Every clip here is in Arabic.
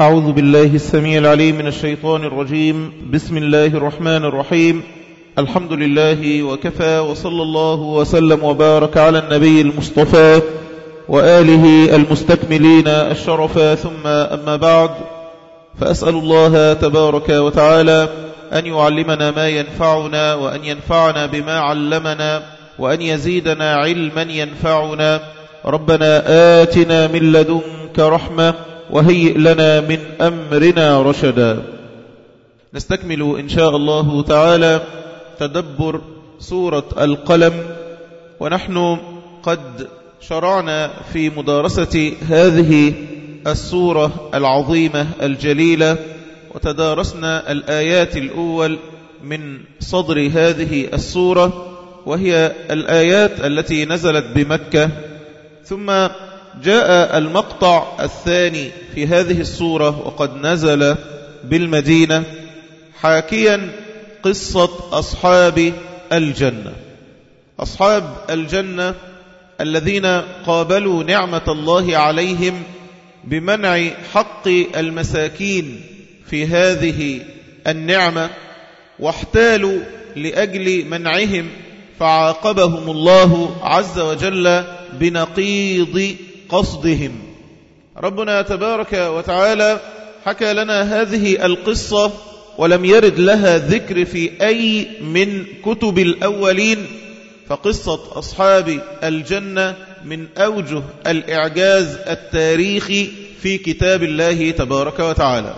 أعوذ بالله السميع العليم من الشيطان الرجيم. بسم الله الرحمن الرحيم. الحمد لله وكفى، وصلى الله وسلم وبارك على النبي المصطفى وآله المستكملين الشرفا، ثم أما بعد، فأسأل الله تبارك وتعالى أن يعلمنا ما ينفعنا، وأن ينفعنا بما علمنا، وأن يزيدنا علما ينفعنا. ربنا آتنا من لدنك رحمة وهيئ لنا من أمرنا رشدا. نستكمل إن شاء الله تعالى تدبر سورة القلم، ونحن قد شرعنا في مدارسة هذه السورة العظيمة الجليلة، وتدارسنا الآيات الأول من صدر هذه السورة، وهي الآيات التي نزلت بمكة. ثم جاء المقطع الثاني في هذه السورة وقد نزل بالمدينة، حاكيا قصة أصحاب الجنة. أصحاب الجنة الذين قابلوا نعمة الله عليهم بمنع حق المساكين في هذه النعمة، واحتالوا لأجل منعهم، فعاقبهم الله عز وجل بنقيض قصدهم. ربنا تبارك وتعالى حكى لنا هذه القصة ولم يرد لها ذكر في أي من كتب الأولين، فقصة أصحاب الجنة من أوجه الإعجاز التاريخي في كتاب الله تبارك وتعالى.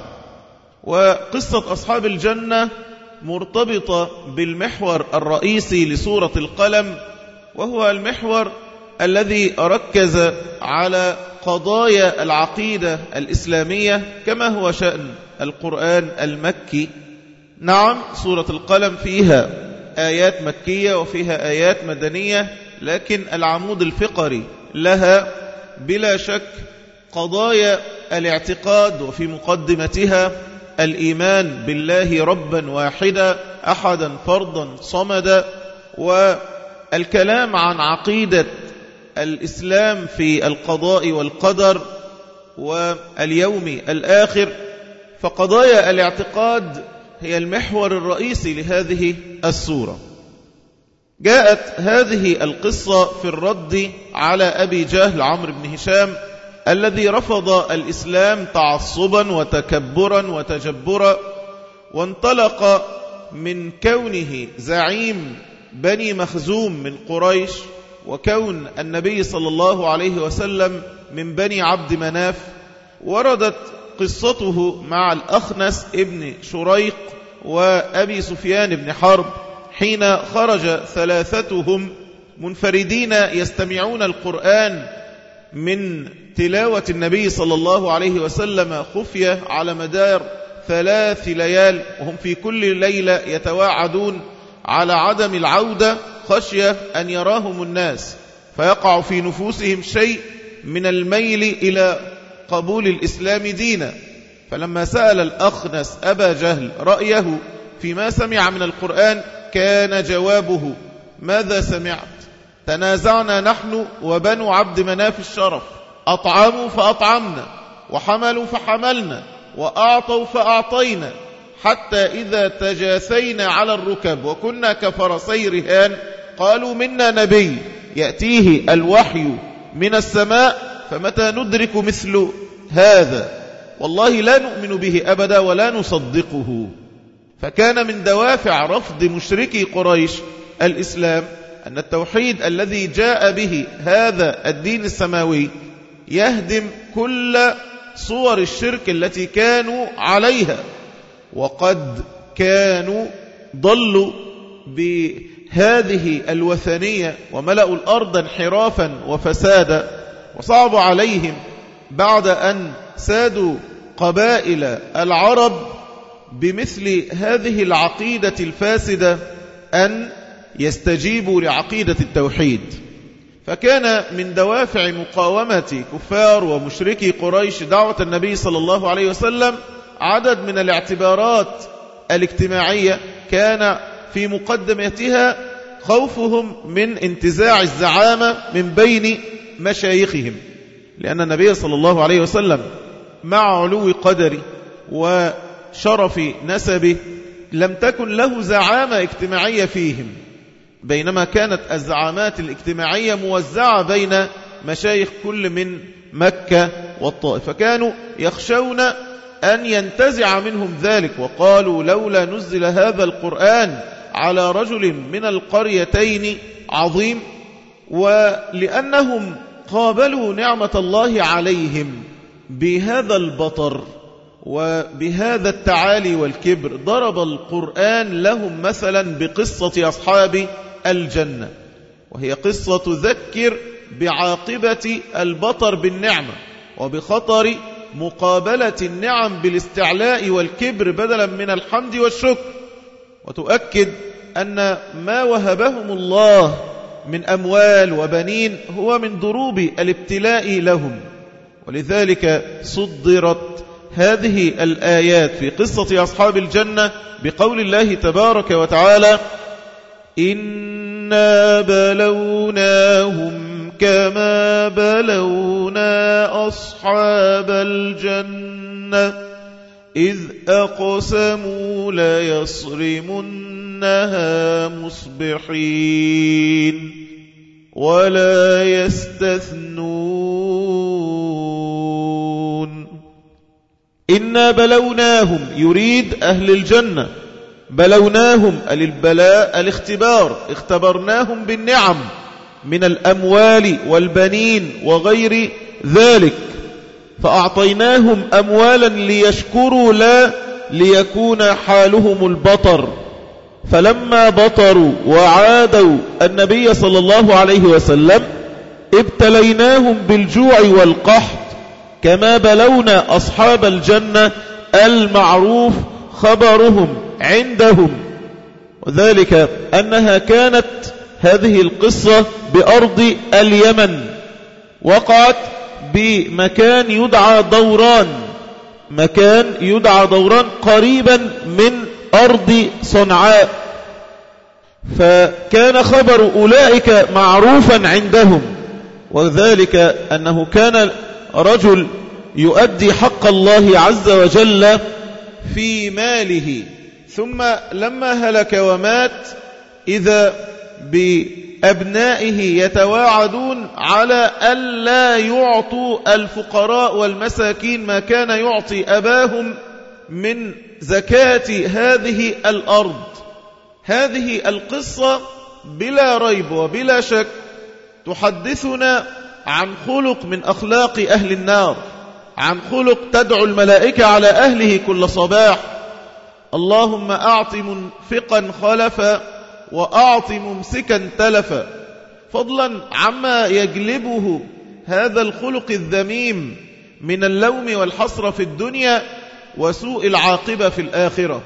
وقصة أصحاب الجنة مرتبطة بالمحور الرئيسي لسورة القلم، وهو المحور الذي ركز على قضايا العقيدة الإسلامية كما هو شأن القرآن المكي. نعم، سورة القلم فيها آيات مكية وفيها آيات مدنية، لكن العمود الفقري لها بلا شك قضايا الاعتقاد، وفي مقدمتها الإيمان بالله ربا واحدا أحدا فردا صمدا، والكلام عن عقيدة الإسلام في القضاء والقدر واليوم الآخر. فقضايا الاعتقاد هي المحور الرئيسي لهذه السورة. جاءت هذه القصة في الرد على أبي جهل عمرو بن هشام، الذي رفض الإسلام تعصبا وتكبرا وتجبرا، وانطلق من كونه زعيم بني مخزوم من قريش، وكون النبي صلى الله عليه وسلم من بني عبد مناف. وردت قصته مع الأخنس ابن شريق وأبي سفيان بن حرب، حين خرج ثلاثتهم منفردين يستمعون القرآن من تلاوة النبي صلى الله عليه وسلم خفية على مدار 3 ليال، وهم في كل ليلة يتواعدون على عدم العودة خشية أن يراهم الناس، فيقع في نفوسهم شيء من الميل إلى قبول الإسلام دينا. فلما سأل الأخنس أبا جهل رأيه فيما سمع من القرآن، كان جوابه: ماذا سمعت؟ تنازعنا نحن وبنو عبد مناف الشرف، أطعموا فأطعمنا، وحملوا فحملنا، وأعطوا فأعطينا، حتى إذا تجاثينا على الركب وكنا كفرسي رهان قالوا منا نبي يأتيه الوحي من السماء، فمتى ندرك مثل هذا؟ والله لا نؤمن به أبدا ولا نصدقه. فكان من دوافع رفض مشركي قريش الإسلام أن التوحيد الذي جاء به هذا الدين السماوي يهدم كل صور الشرك التي كانوا عليها، وقد كانوا ضلوا بهذه الوثنية وملأوا الأرض انحرافا وفسادا، وصعب عليهم بعد أن سادوا قبائل العرب بمثل هذه العقيدة الفاسدة أن يستجيبوا لعقيدة التوحيد. فكان من دوافع مقاومة كفار ومشركي قريش دعوة النبي صلى الله عليه وسلم عدد من الاعتبارات الاجتماعية، كان في مقدمتها خوفهم من انتزاع الزعامة من بين مشايخهم، لأن النبي صلى الله عليه وسلم مع علو قدره وشرف نسبه لم تكن له زعامة اجتماعية فيهم، بينما كانت الزعامات الاجتماعية موزعة بين مشايخ كل من مكة والطائف، فكانوا يخشون أن ينتزع منهم ذلك، وقالوا لولا نزل هذا القرآن على رجل من القريتين عظيم. ولأنهم قابلوا نعمة الله عليهم بهذا البطر وبهذا التعالي والكبر، ضرب القرآن لهم مثلا بقصة أصحاب الجنة، وهي قصة تذكر بعاقبة البطر بالنعمة وبخطر مقابلة النعم بالاستعلاء والكبر بدلا من الحمد والشكر، وتؤكد أن ما وهبهم الله من أموال وبنين هو من ضروب الابتلاء لهم. ولذلك صدرت هذه الآيات في قصة أصحاب الجنة بقول الله تبارك وتعالى: إنا بلوناهم كما بلونا أصحاب الجنة إذ أقسموا ليصرمنها مصبحين ولا يستثنون. إنا بلوناهم يريد أهل الجنة، بلوناهم البلاء الاختبار، اختبرناهم بالنعم من الأموال والبنين وغير ذلك، فأعطيناهم أموالا ليشكروا لا ليكون حالهم البطر. فلما بطروا وعادوا النبي صلى الله عليه وسلم ابتليناهم بالجوع والقحط كما بلونا أصحاب الجنة المعروف خبرهم عندهم، وذلك أنها كانت هذه القصة بأرض اليمن، وقعت بمكان يدعى دوران، مكان يدعى دوران قريبا من أرض صنعاء، فكان خبر أولئك معروفا عندهم، وذلك أنه كان رجل يؤدي حق الله عز وجل في ماله، ثم لما هلك ومات إذا بأبنائه يتواعدون على ألا يعطوا الفقراء والمساكين ما كان يعطي أباهم من زكاة هذه الأرض. هذه القصة بلا ريب وبلا شك تحدثنا عن خلق من أخلاق أهل النار، عن خلق تدعو الملائكة على أهله كل صباح: اللهم أعط منفقا خلفا وأعط ممسكا تلفا، فضلا عما يجلبه هذا الخلق الذميم من اللوم والحسرة في الدنيا وسوء العاقبة في الآخرة.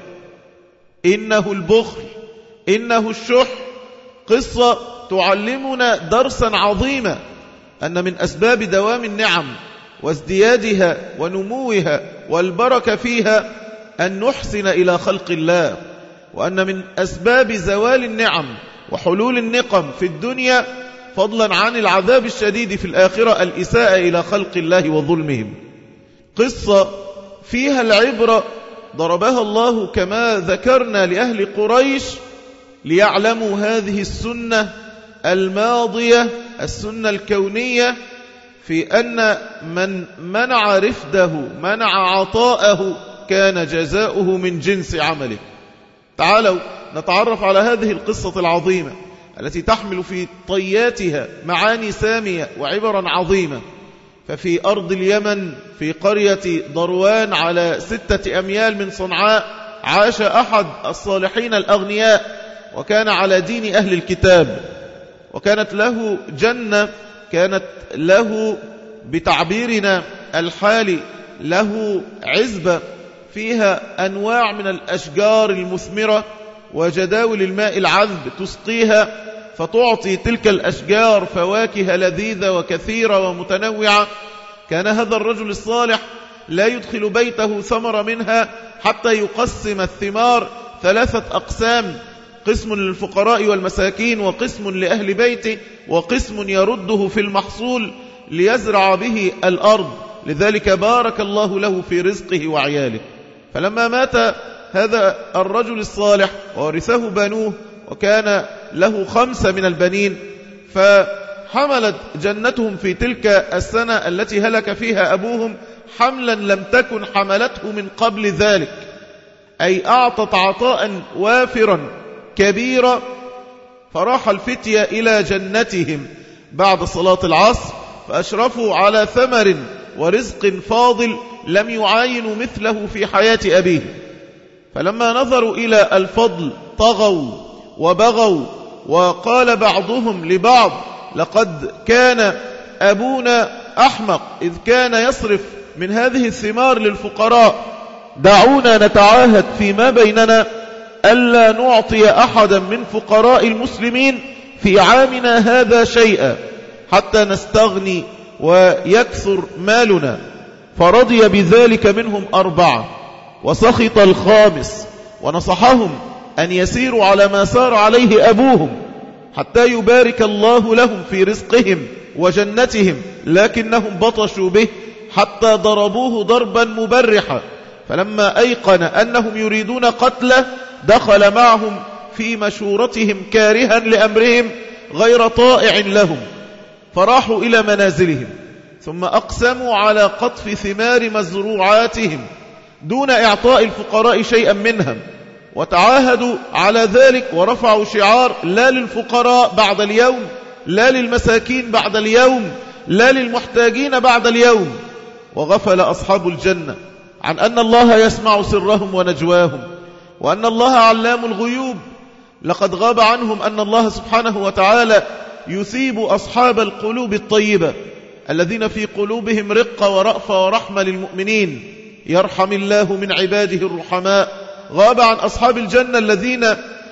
إنه البخل، إنه الشح. قصة تعلمنا درسا عظيما، أن من أسباب دوام النعم وازديادها ونموها والبركة فيها أن نحسن إلى خلق الله، وأن من أسباب زوال النعم وحلول النقم في الدنيا فضلا عن العذاب الشديد في الآخرة الإساءة إلى خلق الله وظلمهم. قصة فيها العبرة ضربها الله كما ذكرنا لأهل قريش ليعلموا هذه السنة الماضية، السنة الكونية، في أن من منع رفده، منع عطاءه، كان جزاؤه من جنس عمله. تعالوا نتعرف على هذه القصة العظيمة التي تحمل في طياتها معاني سامية وعبرا عظيمة. ففي أرض اليمن في قرية ضروان على 6 أميال من صنعاء عاش أحد الصالحين الأغنياء، وكان على دين أهل الكتاب، وكانت له جنة، كانت له بتعبيرنا الحالي له عزبة فيها أنواع من الأشجار المثمرة وجداول الماء العذب تسقيها، فتعطي تلك الأشجار فواكه لذيذة وكثيرة ومتنوعة. كان هذا الرجل الصالح لا يدخل بيته ثمر منها حتى يقسم الثمار 3 أقسام: قسم للفقراء والمساكين، وقسم لأهل بيته، وقسم يرده في المحصول ليزرع به الأرض. لذلك بارك الله له في رزقه وعياله. فلما مات هذا الرجل الصالح وورثه بنوه، وكان له 5 من البنين، فحملت جنتهم في تلك السنة التي هلك فيها أبوهم حملا لم تكن حملته من قبل ذلك، أي أعطت عطاء وافرا كبيرا. فراح الفتية إلى جنتهم بعد صلاة العصر، فأشرفوا على ثمر ورزق فاضل لم يعاينوا مثله في حياة أبيه. فلما نظروا إلى الفضل طغوا وبغوا، وقال بعضهم لبعض: لقد كان أبونا أحمق إذ كان يصرف من هذه الثمار للفقراء، دعونا نتعاهد فيما بيننا ألا نعطي أحدا من فقراء المسلمين في عامنا هذا شيئا حتى نستغني ويكثر مالنا. فرضي بذلك منهم 4، وسخط الخامس، ونصحهم أن يسيروا على ما سار عليه أبوهم حتى يبارك الله لهم في رزقهم وجنتهم، لكنهم بطشوا به حتى ضربوه ضربا مبرحا. فلما أيقن أنهم يريدون قتله دخل معهم في مشورتهم كارها لأمرهم غير طائع لهم، فراحوا إلى منازلهم، ثم أقسموا على قطف ثمار مزروعاتهم دون إعطاء الفقراء شيئا منهم، وتعاهدوا على ذلك، ورفعوا شعار: لا للفقراء بعد اليوم، لا للمساكين بعد اليوم، لا للمحتاجين بعد اليوم. وغفل أصحاب الجنة عن أن الله يسمع سرهم ونجواهم، وأن الله علام الغيوب. لقد غاب عنهم أن الله سبحانه وتعالى يثيب أصحاب القلوب الطيبة الذين في قلوبهم رقة ورأفة ورحمة للمؤمنين، يرحم الله من عباده الرحماء. غاب عن أصحاب الجنة الذين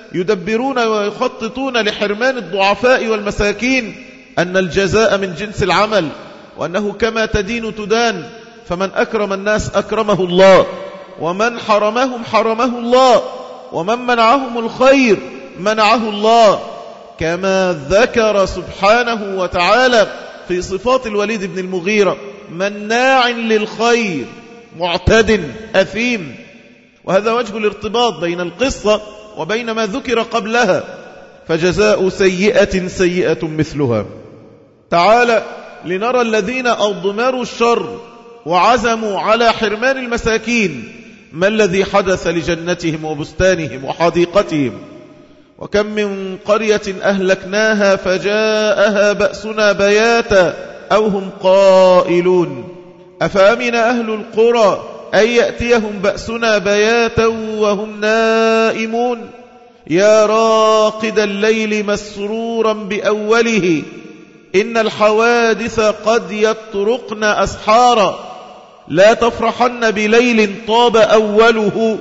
يدبرون ويخططون لحرمان الضعفاء والمساكين أن الجزاء من جنس العمل، وأنه كما تدين تدان، فمن أكرم الناس أكرمه الله، ومن حرمهم حرمه الله، ومن منعهم الخير منعه الله، كما ذكر سبحانه وتعالى في صفات الوليد بن المغيرة: مناع للخير معتد أثيم. وهذا وجه الارتباط بين القصة وبين ما ذكر قبلها، فجزاء سيئة سيئة مثلها. تعالى لنرى الذين أضمروا الشر وعزموا على حرمان المساكين ما الذي حدث لجنتهم وبستانهم وحديقتهم. وكم من قرية أهلكناها فجاءها بأسنا بياتا أو هم قائلون أفأمن أهل القرى أن يأتيهم بأسنا بياتا وهم نائمون يا راقد الليل مسرورا بأوله إن الحوادث قد يطرقن أسحارا لا تفرحن بليل طاب أوله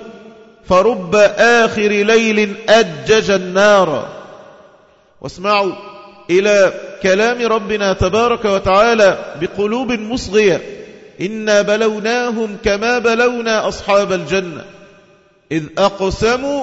فرب آخر ليل أجج النار. واسمعوا إلى كلام ربنا تبارك وتعالى بقلوب مصغية: إنا بلوناهم كما بلونا أصحاب الجنة إذ أقسموا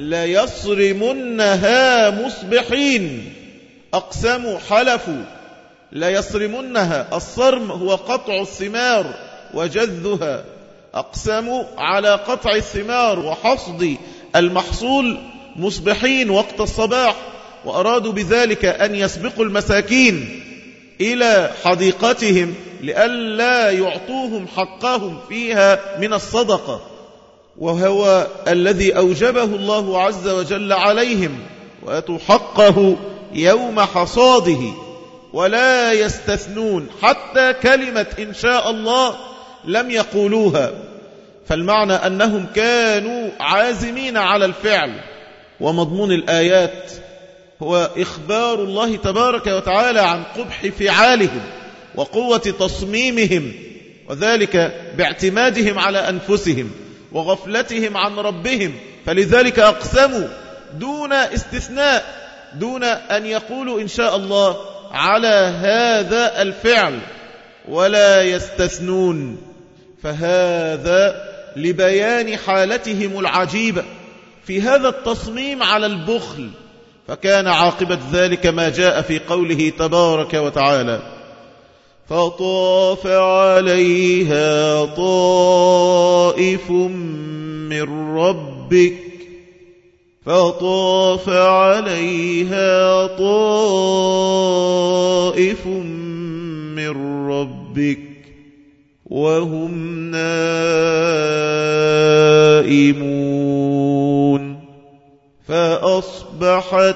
ليصرمنها مصبحين. أقسموا حلفوا ليصرمنها، الصرم هو قطع الثمار وجذها، أقسموا على قطع الثمار وحصد المحصول مصبحين وقت الصباح، وأرادوا بذلك أن يسبقوا المساكين إلى حديقتهم لئلا يعطوهم حقهم فيها من الصدقة، وهو الذي أوجبه الله عز وجل عليهم، وأتوا حقه يوم حصاده ولا يستثنون حتى كلمة إن شاء الله لم يقولوها. فالمعنى أنهم كانوا عازمين على الفعل. ومضمون الآيات هو إخبار الله تبارك وتعالى عن قبح فعالهم وقوة تصميمهم، وذلك باعتمادهم على أنفسهم وغفلتهم عن ربهم. فلذلك أقسموا دون استثناء، دون أن يقولوا إن شاء الله على هذا الفعل ولا يستثنون. فهذا لبيان حالتهم العجيبة في هذا التصميم على البخل. فكان عاقبة ذلك ما جاء في قوله تبارك وتعالى: فطاف عليها طائف من ربك فطاف عليها طائف من ربك وهم نائمون فأصبحت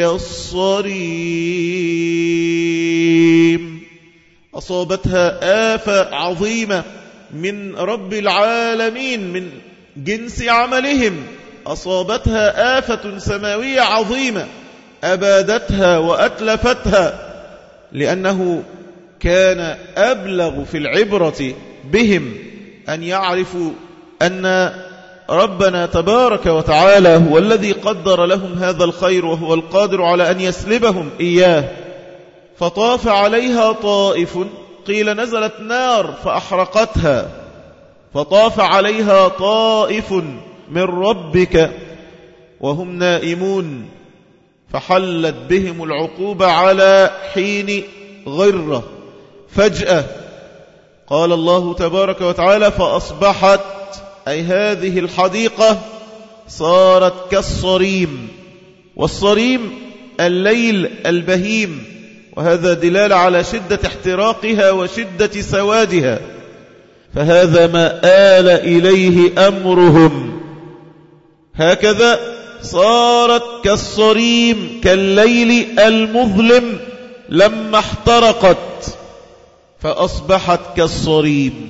كالصريم. أصابتها آفة عظيمة من رب العالمين من جنس عملهم، أصابتها آفة سماوية عظيمة أبادتها وأتلفتها، لأنه كان أبلغ في العبرة بهم أن يعرفوا أن ربنا تبارك وتعالى هو الذي قدر لهم هذا الخير وهو القادر على أن يسلبهم إياه. فطاف عليها طائف، قيل نزلت نار فأحرقتها، فطاف عليها طائف من ربك وهم نائمون، فحلت بهم العقوبة على حين غرة فجأة. قال الله تبارك وتعالى فأصبحت، أي هذه الحديقة صارت كالصريم، والصريم الليل البهيم، وهذا دلالة على شدة احتراقها وشدة سوادها، فهذا ما آل إليه أمرهم. هكذا صارت كالصريم كالليل المظلم لما احترقت، فأصبحت كالصريم.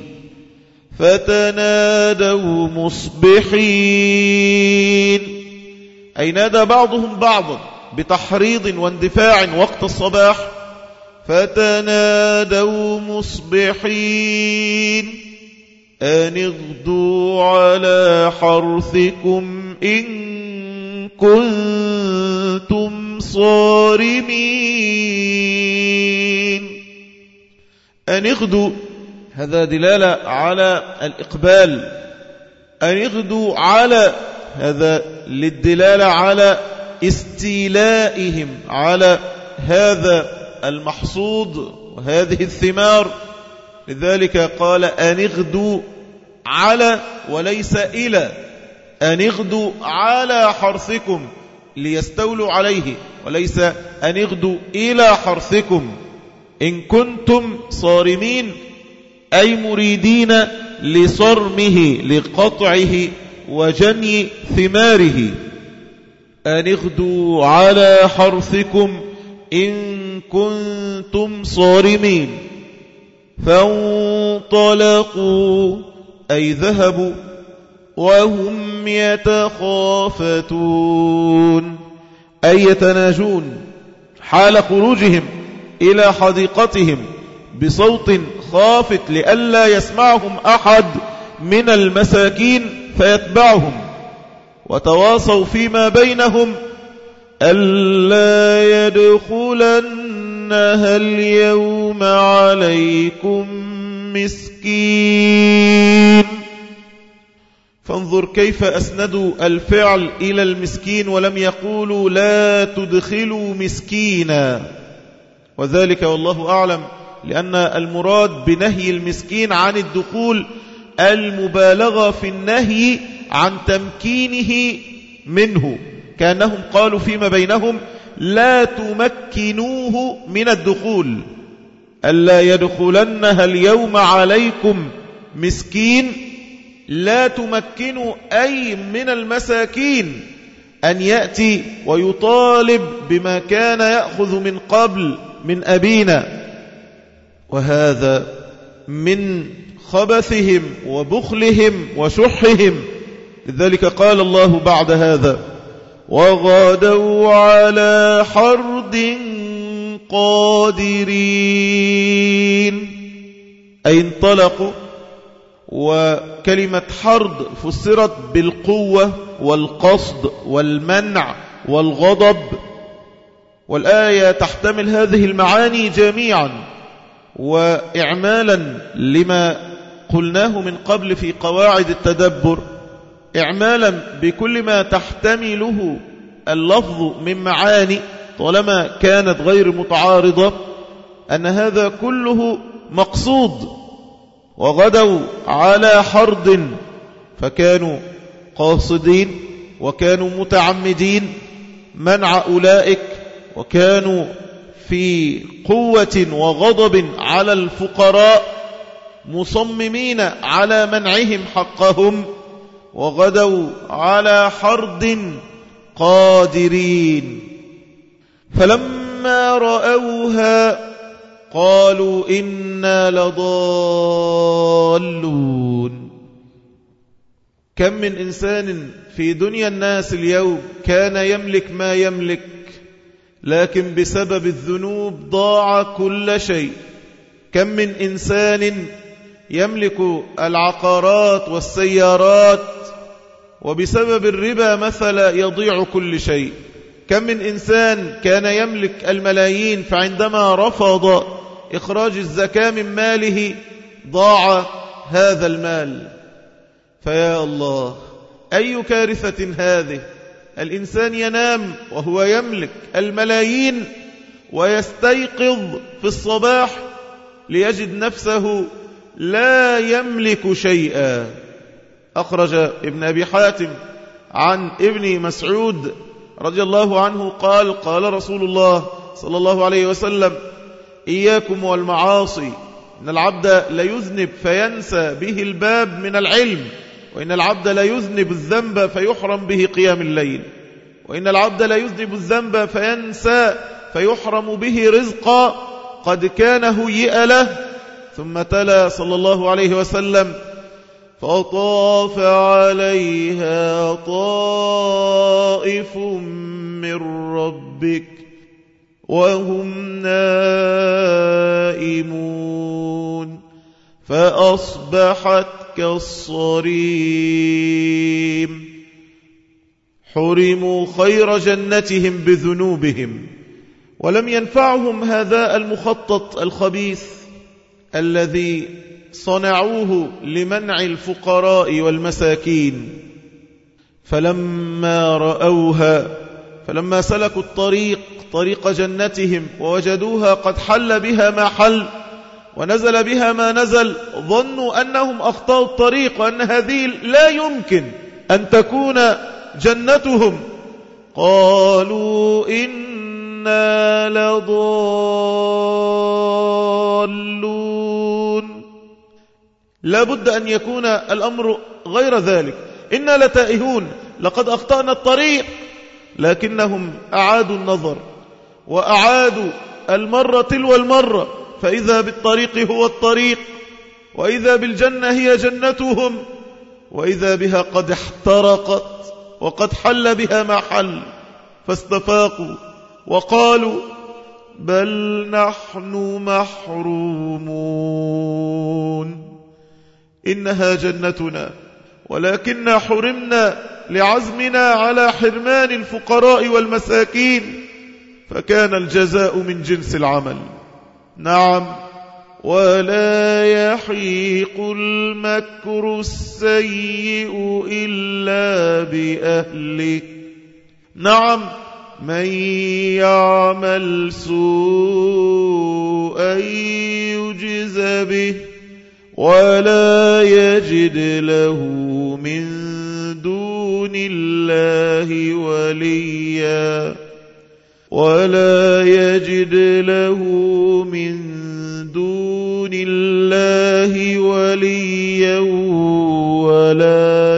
فتنادوا مصبحين، أي نادى بعضهم بعضا بتحريض واندفاع وقت الصباح. فتنادوا مصبحين أن اغدوا على حرثكم إن كنتم صارمين. أن اغدوا هذا دلالة على الإقبال، أن اغدوا على هذا للدلالة على استيلائهم على هذا المحصود وهذه الثمار، لذلك قال أن اغدوا على وليس إلى، أن اغدوا على حرثكم ليستولوا عليه، وليس أن اغدوا إلى حرثكم إن كنتم صارمين، أي مريدين لصرمه لقطعه وجني ثماره. أن اغدوا على حرثكم إن كنتم صارمين. فانطلقوا، أي ذهبوا وهم يتخافتون، أي يتناجون حال خروجهم إلى حديقتهم بصوت خافت لئلا يسمعهم أحد من المساكين فيتبعهم، وتواصوا فيما بينهم ألا يدخلنها اليوم عليكم مسكين. فانظر كيف أسندوا الفعل إلى المسكين ولم يقولوا لا تدخلوا مسكينا، وذلك والله أعلم لأن المراد بنهي المسكين عن الدخول المبالغة في النهي عن تمكينه منه، كأنهم قالوا فيما بينهم لا تمكنوه من الدخول، ألا يدخلنها اليوم عليكم مسكين، لا تمكنوا أي من المساكين أن يأتي ويطالب بما كان يأخذ من قبل من أبينا، وهذا من خبثهم وبخلهم وشحهم. لذلك قال الله بعد هذا وغدوا على حرد قادرين، أي انطلقوا. وكلمة حرد فسرت بالقوة والقصد والمنع والغضب، والآية تحتمل هذه المعاني جميعا، وإعمالا لما قلناه من قبل في قواعد التدبر، إعمالا بكل ما تحتمله اللفظ من معاني طالما كانت غير متعارضة، أن هذا كله مقصود، وغدوا على حرد، فكانوا قاصدين وكانوا متعمدين منع أولئك، وكانوا في قوة وغضب على الفقراء مصممين على منعهم حقهم، وغدوا على حرد قادرين. فلما رأوها قالوا إنا لضالون. كم من إنسان في دنيا الناس اليوم كان يملك ما يملك، لكن بسبب الذنوب ضاع كل شيء. كم من إنسان يملك العقارات والسيارات وبسبب الربا مثلا يضيع كل شيء. كم من إنسان كان يملك الملايين فعندما رفض إخراج الزكاة من ماله ضاع هذا المال. فيا الله، أي كارثة هذه! الإنسان ينام وهو يملك الملايين ويستيقظ في الصباح ليجد نفسه لا يملك شيئا. أخرج ابن أبي حاتم عن ابن مسعود رضي الله عنه قال: قال رسول الله صلى الله عليه وسلم: إياكم والمعاصي، إن العبد ليذنب فينسى به الباب من العلم، وإن العبد ليذنب الذنب فيحرم به قيام الليل، وإن العبد ليذنب الذنب فينسى فيحرم به رزقا قد كان هيئ له. ثم تلا صلى الله عليه وسلم: فطاف عليها طائف من ربك وهم نائمون فأصبحت كالصريم. حرموا خير جنتهم بذنوبهم، ولم ينفعهم هذا المخطط الخبيث الذي صنعوه لمنع الفقراء والمساكين. فلما رأوها، فلما سلكوا الطريق طريق جنتهم ووجدوها قد حل بها ما حل ونزل بها ما نزل، ظنوا أنهم أخطأوا الطريق وأن هذه لا يمكن أن تكون جنتهم. قالوا إنا لضالون. لا بد أن يكون الأمر غير ذلك. إنا لتائهون، لقد أخطأنا الطريق. لكنهم أعادوا النظر وأعادوا المرة تلو المرة، فإذا بالطريق هو الطريق، وإذا بالجنة هي جنتهم، وإذا بها قد احترقت وقد حل بها ما حل. فاستفاقوا وقالوا بل نحن محرومون، إنها جنتنا ولكننا حرمنا لعزمنا على حرمان الفقراء والمساكين، فكان الجزاء من جنس العمل. نعم، ولا يحيق المكر السيء إلا بأهله. نعم، من يعمل سوءا يجز به ولا يجد له من دون الله وليا، ولا يجد له من دون الله وليا ولا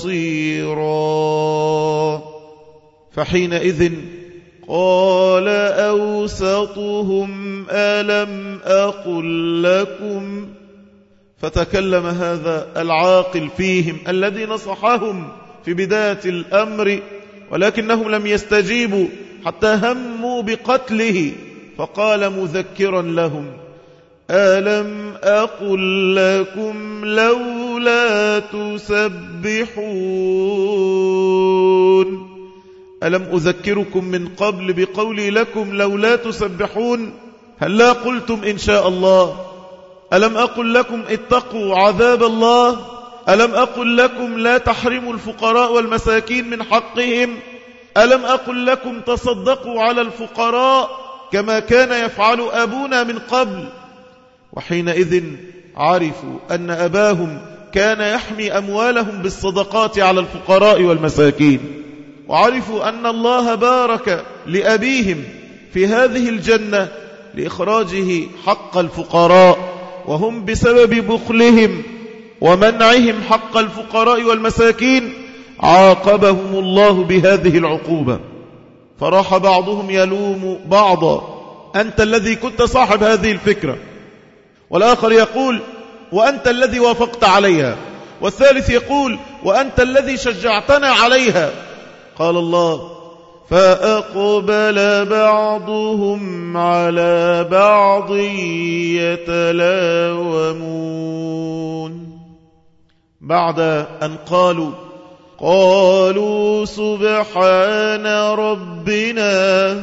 نصيرا. فحينئذ قال أوسطهم ألم أقل لكم، فتكلم هذا العاقل فيهم الذي نصحهم في بداية الأمر، ولكنهم لم يستجيبوا حتى هموا بقتله، فقال مذكرا لهم ألم أقل لكم لولا تسبحون؟ ألم أذكركم من قبل بقولي لكم لولا تسبحون؟ هل لا قلتم إن شاء الله؟ ألم أقل لكم اتقوا عذاب الله؟ ألم أقل لكم لا تحرموا الفقراء والمساكين من حقهم؟ ألم أقل لكم تصدقوا على الفقراء كما كان يفعل أبونا من قبل؟ وحينئذ عرفوا أن أباهم كان يحمي أموالهم بالصدقات على الفقراء والمساكين، وعرفوا أن الله بارك لأبيهم في هذه الجنة لإخراجه حق الفقراء، وهم بسبب بخلهم ومنعهم حق الفقراء والمساكين عاقبهم الله بهذه العقوبة. فراح بعضهم يلوم بعضا: أنت الذي كنت صاحب هذه الفكرة، والآخر يقول: وأنت الذي وافقت عليها، والثالث يقول: وأنت الذي شجعتنا عليها. قال الله: فأقبل بعضهم على بعض يتلاومون. بعد أن قالوا سبحان ربنا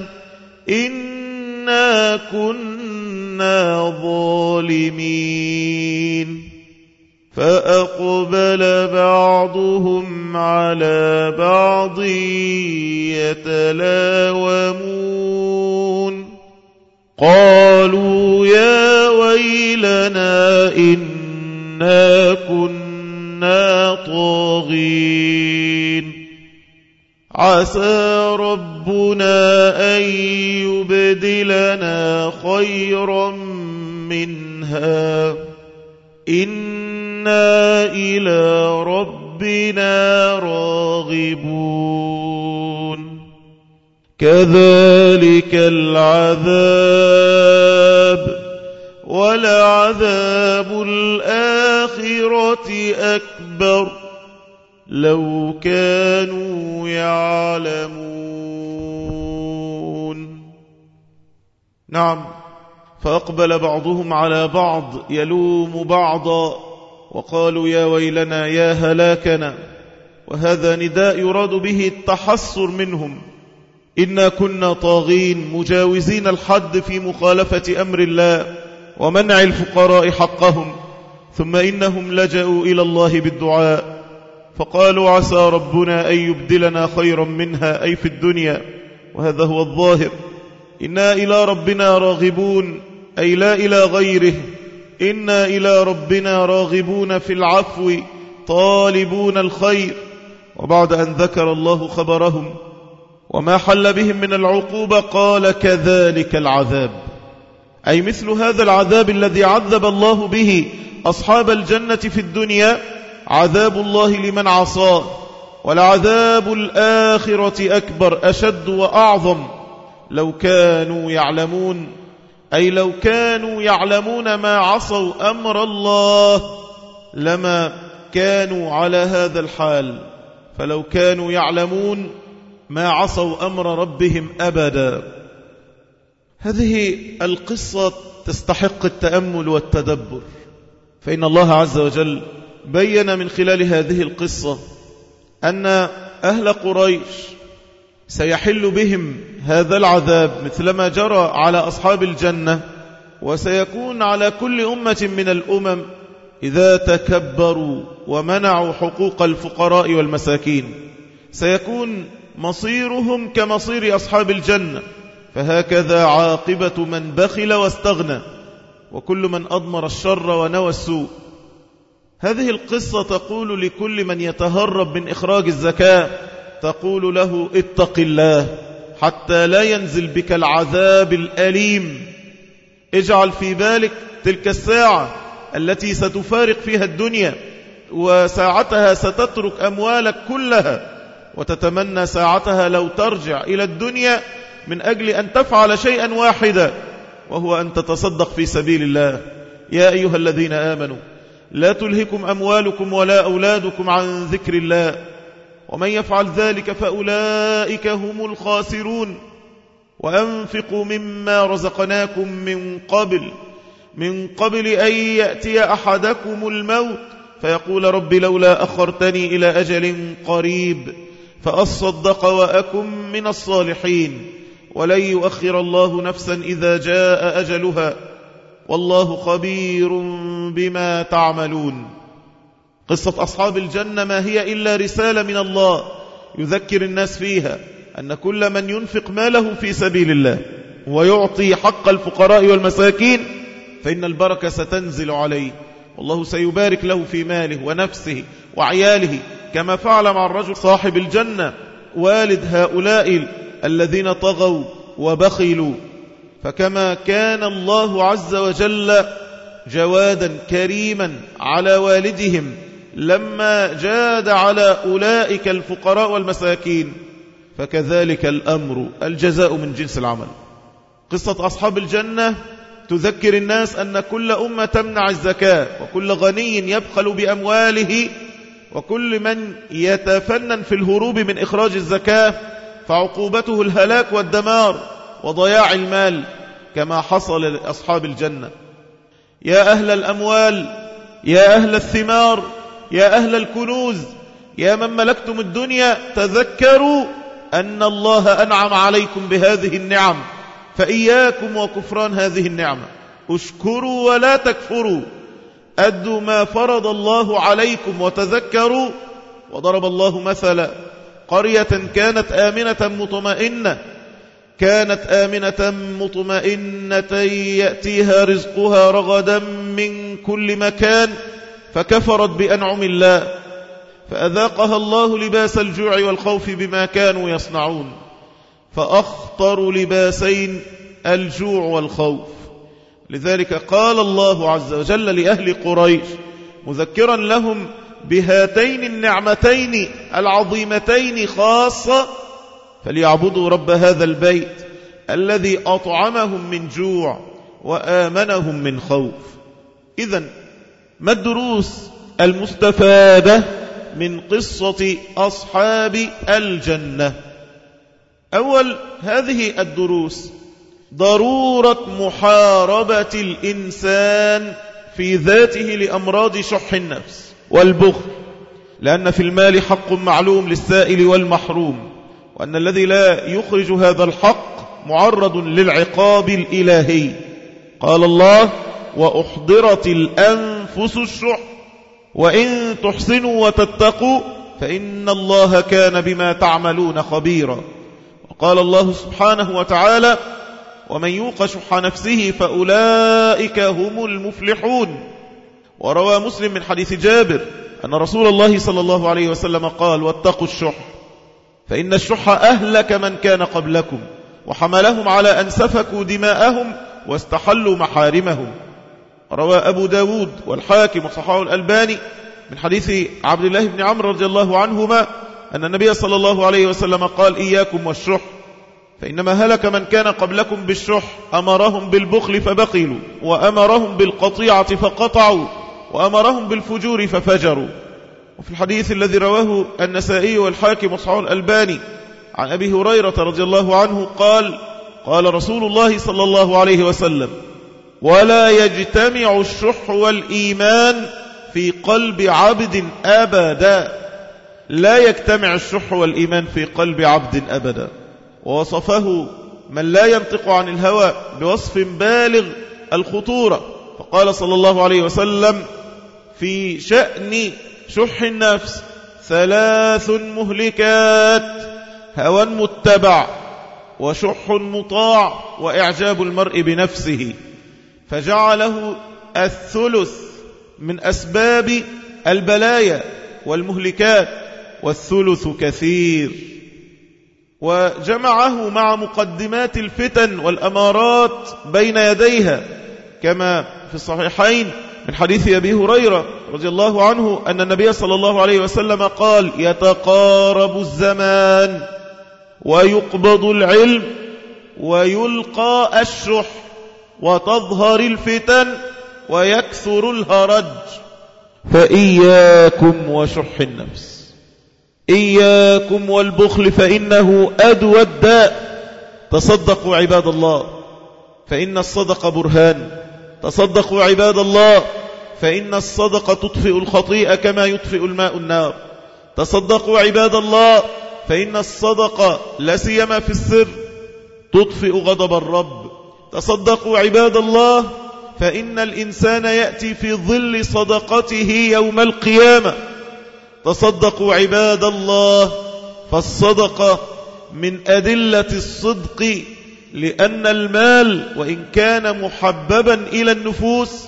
إنا كنا ظالمين. فأقبل بعضهم على بعض يتلاومون. قالوا يا ويلنا إنا كنا طاغين. عسى ربنا أن يبدلنا خيرا منها إنا إلى ربنا راغبون. كذلك العذاب ولعذاب الآخرة أكبر لو كانوا يعلمون. نعم، فأقبل بعضهم على بعض يلوم بعضا وقالوا يا ويلنا يا هلاكنا، وهذا نداء يراد به التحسر منهم. إنا كنا طاغين مجاوزين الحد في مخالفة أمر الله ومنع الفقراء حقهم، ثم إنهم لجأوا إلى الله بالدعاء فقالوا عسى ربنا أن يبدلنا خيرا منها، أي في الدنيا، وهذا هو الظاهر. إنا إلى ربنا راغبون، أي لا إلى غيره. إنا إلى ربنا راغبون في العفو طالبون الخير. وبعد أن ذكر الله خبرهم وما حل بهم من العقوبة قال كذلك العذاب، أي مثل هذا العذاب الذي عذب الله به أصحاب الجنة في الدنيا عذاب الله لمن عصاه، ولعذاب الآخرة أكبر أشد وأعظم لو كانوا يعلمون، أي لو كانوا يعلمون ما عصوا أمر الله لما كانوا على هذا الحال. فلو كانوا يعلمون ما عصوا أمر ربهم أبدا. هذه القصة تستحق التأمل والتدبر، فإن الله عز وجل بين من خلال هذه القصة أن أهل قريش سيحل بهم هذا العذاب مثلما جرى على أصحاب الجنة، وسيكون على كل أمة من الأمم إذا تكبروا ومنعوا حقوق الفقراء والمساكين، سيكون مصيرهم كمصير أصحاب الجنة. فهكذا عاقبة من بخل واستغنى، وكل من أضمر الشر ونوى السوء. هذه القصة تقول لكل من يتهرب من إخراج الزكاة، تقول له اتق الله حتى لا ينزل بك العذاب الأليم. اجعل في بالك تلك الساعة التي ستفارق فيها الدنيا، وساعتها ستترك أموالك كلها وتتمنى ساعتها لو ترجع إلى الدنيا من أجل أن تفعل شيئا واحدا، وهو أن تتصدق في سبيل الله. يا أيها الذين آمنوا لا تلهكم أموالكم ولا أولادكم عن ذكر الله ومن يفعل ذلك فأولئك هم الخاسرون. وأنفقوا مما رزقناكم من قبل أن يأتي أحدكم الموت فيقول رب لولا أخرتني إلى أجل قريب فأصدق وأكن من الصالحين ولن يؤخر الله نفسا إذا جاء أجلها والله خبير بما تعملون. قصة أصحاب الجنة ما هي إلا رسالة من الله يذكر الناس فيها أن كل من ينفق ماله في سبيل الله ويعطي حق الفقراء والمساكين فإن البركة ستنزل عليه، والله سيبارك له في ماله ونفسه وعياله، كما فعل مع الرجل صاحب الجنة والد هؤلاء الذين طغوا وبخلوا. فكما كان الله عز وجل جوادا كريما على والدهم لما جاد على أولئك الفقراء والمساكين، فكذلك الأمر، الجزاء من جنس العمل. قصة أصحاب الجنة تذكر الناس أن كل أمة تمنع الزكاة، وكل غني يبخل بأمواله، وكل من يتفنن في الهروب من إخراج الزكاة فعقوبته الهلاك والدمار وضياع المال، كما حصل لأصحاب الجنة. يا أهل الأموال، يا أهل الثمار، يا أهل الكنوز، يا من ملكتم الدنيا، تذكروا أن الله أنعم عليكم بهذه النعم، فإياكم وكفران هذه النعمة. اشكروا ولا تكفروا، أدوا ما فرض الله عليكم وتذكروا. وضرب الله مثلا قرية كانت آمنة مطمئنة يأتيها رزقها رغدا من كل مكان، فكفرت بأنعم الله فأذاقها الله لباس الجوع والخوف بما كانوا يصنعون. فأخطر لباسين الجوع والخوف. لذلك قال الله عز وجل لأهل قريش مذكرا لهم بهاتين النعمتين العظيمتين خاصة: فليعبدوا رب هذا البيت الذي أطعمهم من جوع وآمنهم من خوف. إذن ما الدروس المستفادة من قصة أصحاب الجنة؟ أول هذه الدروس ضرورة محاربة الإنسان في ذاته لأمراض شح النفس والبخل، لأن في المال حق معلوم للسائل والمحروم، وأن الذي لا يخرج هذا الحق معرض للعقاب الإلهي. قال الله: وأحضرت الأنفس الشح وإن تحسنوا وتتقوا فإن الله كان بما تعملون خبيرا. وقال الله سبحانه وتعالى: ومن يوق شح نفسه فأولئك هم المفلحون. وروى مسلم من حديث جابر أن رسول الله صلى الله عليه وسلم قال: واتقوا الشح فإن الشح أهلك من كان قبلكم وحملهم على أن سفكوا دماءهم واستحلوا محارمهم. روى أبو داود والحاكم وصححه الألباني من حديث عبد الله بن عمرو رضي الله عنهما أن النبي صلى الله عليه وسلم قال: إياكم والشح فإنما هلك من كان قبلكم بالشح، أمرهم بالبخل فبخلوا، وأمرهم بالقطيعة فقطعوا، وأمرهم بالفجور ففجروا. وفي الحديث الذي رواه النسائي والحاكم وصححه الألباني عن أبي هريرة رضي الله عنه قال: قال رسول الله صلى الله عليه وسلم: ولا يجتمع الشح والإيمان في قلب عبد أبدا. لا يجتمع الشح والإيمان في قلب عبد أبدا. ووصفه من لا ينطق عن الهوى بوصف بالغ الخطورة، فقال صلى الله عليه وسلم في شأن شح النفس: 3 مهلكات: هوى متبع، وشح مطاع، وإعجاب المرء بنفسه. فجعله الثلث من أسباب البلايا والمهلكات، والثلث كثير. وجمعه مع مقدمات الفتن والأمارات بين يديها، كما في الصحيحين من حديث أبي هريرة رضي الله عنه أن النبي صلى الله عليه وسلم قال: يتقارب الزمان ويقبض العلم ويلقى الشح وتظهر الفتن ويكثر الهرج، فإياكم وشح النفس، إياكم والبخل فإنه أدوى الداء. تصدقوا عباد الله فإن الصدق برهان، تصدقوا عباد الله فإن الصدقة تطفئ الخطيئة كما يطفئ الماء النار. تصدقوا عباد الله فإن الصدقة لا سيما في السر تطفئ غضب الرب. تصدقوا عباد الله فإن الإنسان يأتي في ظل صدقته يوم القيامة. تصدقوا عباد الله، فالصدقة من أدلة الصدق لأن المال وإن كان محببا إلى النفوس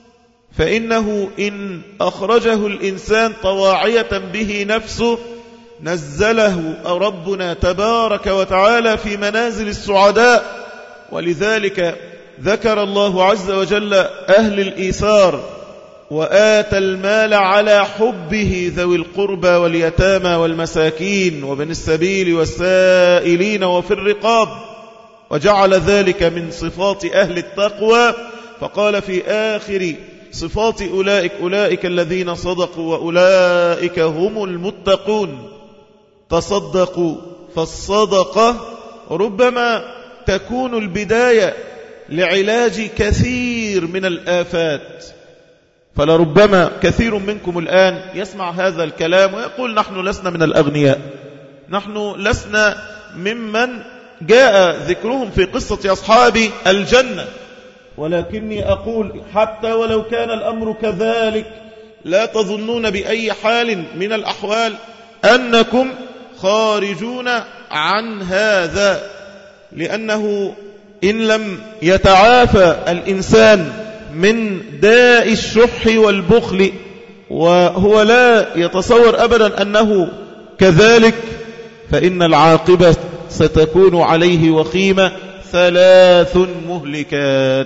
فإنه إن أخرجه الإنسان طواعية به نفسه نزله ربنا تبارك وتعالى في منازل السعداء. ولذلك ذكر الله عز وجل أهل الإيثار وآتى المال على حبه ذوي القربى واليتامى والمساكين وبن السبيل والسائلين وفي الرقاب، وجعل ذلك من صفات أهل التقوى، فقال في آخر صفات أولئك الذين صدقوا وأولئك هم المتقون. تصدقوا، فالصدقة ربما تكون البداية لعلاج كثير من الآفات. فلربما كثير منكم الآن يسمع هذا الكلام ويقول نحن لسنا من الأغنياء، نحن لسنا ممن جاء ذكرهم في قصة أصحاب الجنة، ولكني أقول حتى ولو كان الأمر كذلك لا تظنون بأي حال من الأحوال أنكم خارجون عن هذا، لأنه إن لم يتعافى الإنسان من داء الشح والبخل، وهو لا يتصور أبدا أنه كذلك، فإن العاقبة ستكون عليه وخيمة 3 مهلكات.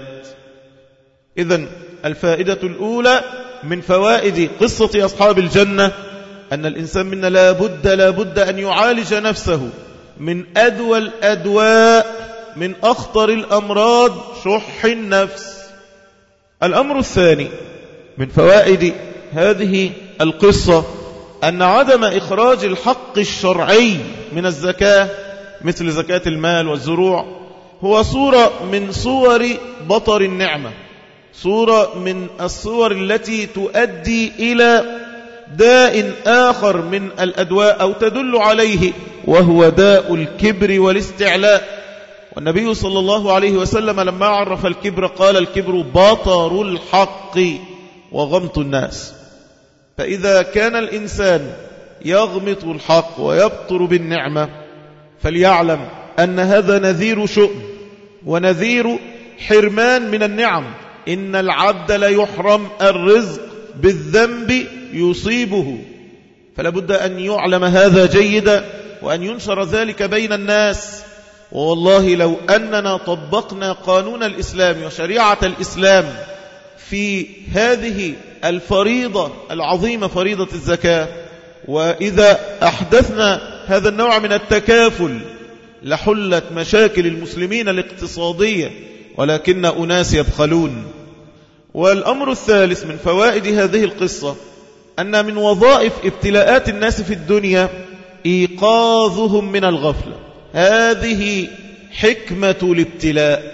إذن الفائدة الأولى من فوائد قصة أصحاب الجنة أن الإنسان منا لابد أن يعالج نفسه من أدوى الأدواء، من أخطر الأمراض شح النفس. الأمر الثاني من فوائد هذه القصة أن عدم إخراج الحق الشرعي من الزكاة مثل زكاة المال والزروع هو صورة من صور بطر النعمة، صورة من الصور التي تؤدي إلى داء آخر من الأدواء أو تدل عليه، وهو داء الكبر والاستعلاء. والنبي صلى الله عليه وسلم لما عرف الكبر قال الكبر بطر الحق وغمط الناس. فإذا كان الإنسان يغمط الحق ويبطر بالنعمة فليعلم أن هذا نذير شؤم ونذير حرمان من النعم. إن العبد لا يحرم الرزق بالذنب يصيبه، فلا بد أن يعلم هذا جيدا وأن ينشر ذلك بين الناس. والله لو أننا طبقنا قانون الإسلام وشريعة الإسلام في هذه الفريضة العظيمة فريضة الزكاة، وإذا أحدثنا هذا النوع من التكافل لحلت مشاكل المسلمين الاقتصادية، ولكن أناس يبخلون. والأمر الثالث من فوائد هذه القصة أن من وظائف ابتلاءات الناس في الدنيا إيقاظهم من الغفلة. هذه حكمة الابتلاء.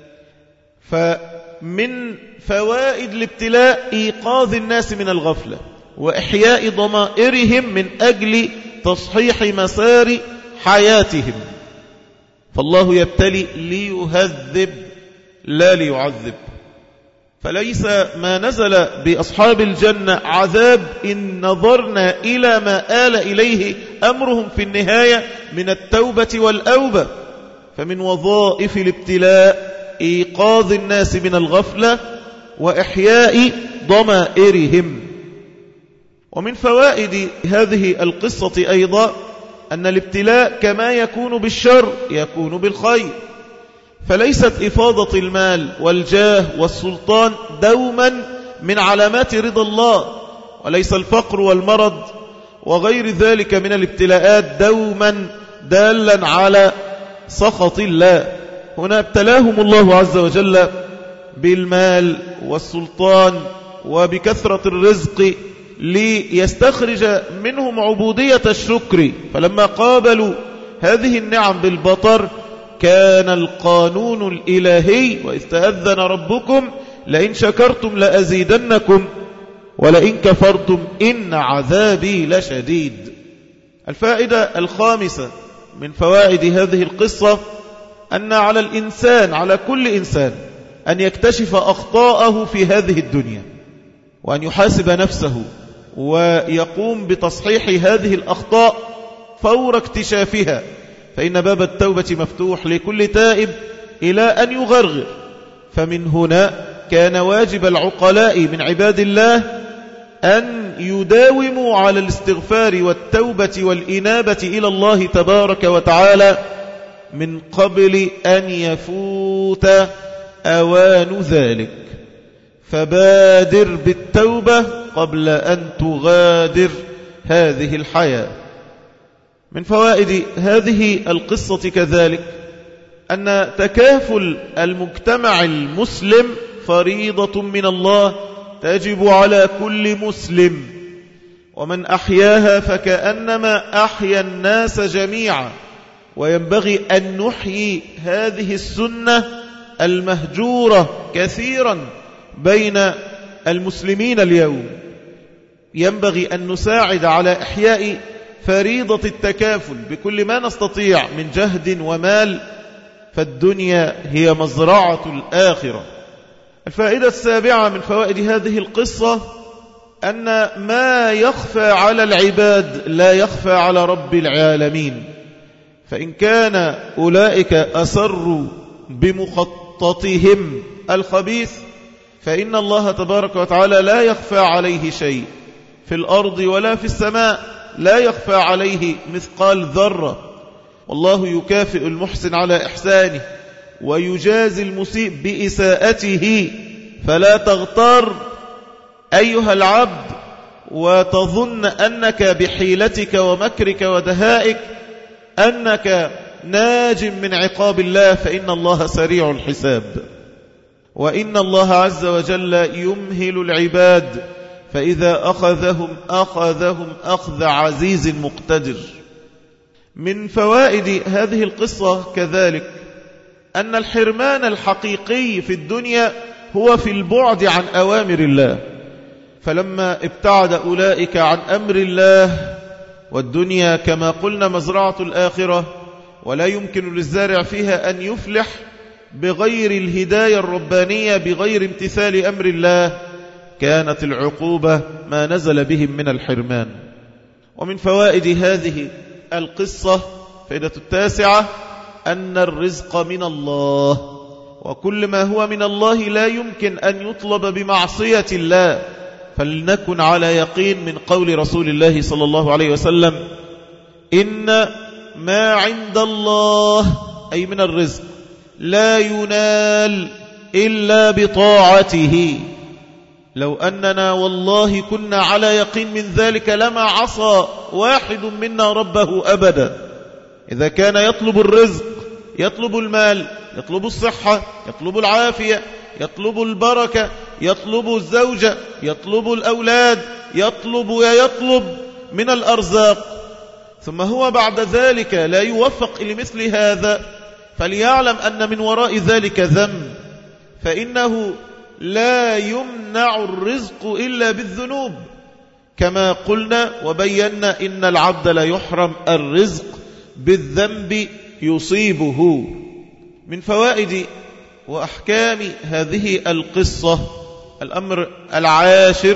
فمن فوائد الابتلاء إيقاظ الناس من الغفلة وإحياء ضمائرهم من أجل تصحيح مسار حياتهم. فالله يبتلي ليهذب لا ليعذب. فليس ما نزل بأصحاب الجنة عذاب إن نظرنا إلى ما آل إليه أمرهم في النهاية من التوبة والأوبة. فمن وظائف الابتلاء إيقاظ الناس من الغفلة وإحياء ضمائرهم. ومن فوائد هذه القصة أيضا أن الابتلاء كما يكون بالشر يكون بالخير. فليست إفاضة المال والجاه والسلطان دوما من علامات رضا الله، وليس الفقر والمرض وغير ذلك من الابتلاءات دوما دالا على سخط الله. هنا ابتلاهم الله عز وجل بالمال والسلطان وبكثرة الرزق ليستخرج منهم عبودية الشكر. فلما قابلوا هذه النعم بالبطر كان القانون الإلهي وإذ تأذن ربكم لئن شكرتم لأزيدنكم ولئن كفرتم إن عذابي لشديد. الفائدة الخامسة من فوائد هذه القصة أن على الإنسان، على كل إنسان، أن يكتشف أخطاءه في هذه الدنيا وأن يحاسب نفسه ويقوم بتصحيح هذه الأخطاء فور اكتشافها، فإن باب التوبة مفتوح لكل تائب إلى أن يغرغر. فمن هنا كان واجب العقلاء من عباد الله أن يداوموا على الاستغفار والتوبة والإنابة إلى الله تبارك وتعالى من قبل أن يفوت أوان ذلك. فبادر بالتوبة قبل أن تغادر هذه الحياة. من فوائد هذه القصة كذلك أن تكافل المجتمع المسلم فريضة من الله تجب على كل مسلم، ومن أحياها فكأنما أحيا الناس جميعا. وينبغي أن نحيي هذه السنة المهجورة كثيرا بين المسلمين اليوم. ينبغي أن نساعد على إحياء فريضة التكافل بكل ما نستطيع من جهد ومال، فالدنيا هي مزرعة الآخرة. الفائدة السابعة من فوائد هذه القصة أن ما يخفى على العباد لا يخفى على رب العالمين. فإن كان أولئك أسروا بمخططهم الخبيث فإن الله تبارك وتعالى لا يخفى عليه شيء في الأرض ولا في السماء، لا يخفى عليه مثقال ذرة. والله يكافئ المحسن على إحسانه ويجازي المسيء بإساءته. فلا تغتر أيها العبد وتظن أنك بحيلتك ومكرك ودهائك أنك ناج من عقاب الله، فإن الله سريع الحساب. وإن الله عز وجل يمهل العباد، فإذا أخذهم أخذ عزيز مقتدر. من فوائد هذه القصة كذلك أن الحرمان الحقيقي في الدنيا هو في البعد عن أوامر الله. فلما ابتعد أولئك عن أمر الله، والدنيا كما قلنا مزرعة الآخرة ولا يمكن للزارع فيها أن يفلح بغير الهداية الربانية، بغير امتثال أمر الله، كانت العقوبة ما نزل بهم من الحرمان. ومن فوائد هذه القصة فائدة التاسعة أن الرزق من الله، وكل ما هو من الله لا يمكن أن يطلب بمعصية الله. فلنكن على يقين من قول رسول الله صلى الله عليه وسلم: إن ما عند الله أي من الرزق لا ينال إلا بطاعته. لو أننا والله كنا على يقين من ذلك لما عصى واحد منا ربه أبدا. إذا كان يطلب الرزق، يطلب المال، يطلب الصحة، يطلب العافية، يطلب البركة، يطلب الزوجة، يطلب الأولاد، يطلب ويطلب من الأرزاق، ثم هو بعد ذلك لا يوفق لمثل هذا، فليعلم أن من وراء ذلك ذنب، فإنه لا يمنع الرزق إلا بالذنوب. كما قلنا وبينا إن العبد لا يحرم الرزق بالذنب يصيبه. من فوائد وأحكام هذه القصة الأمر العاشر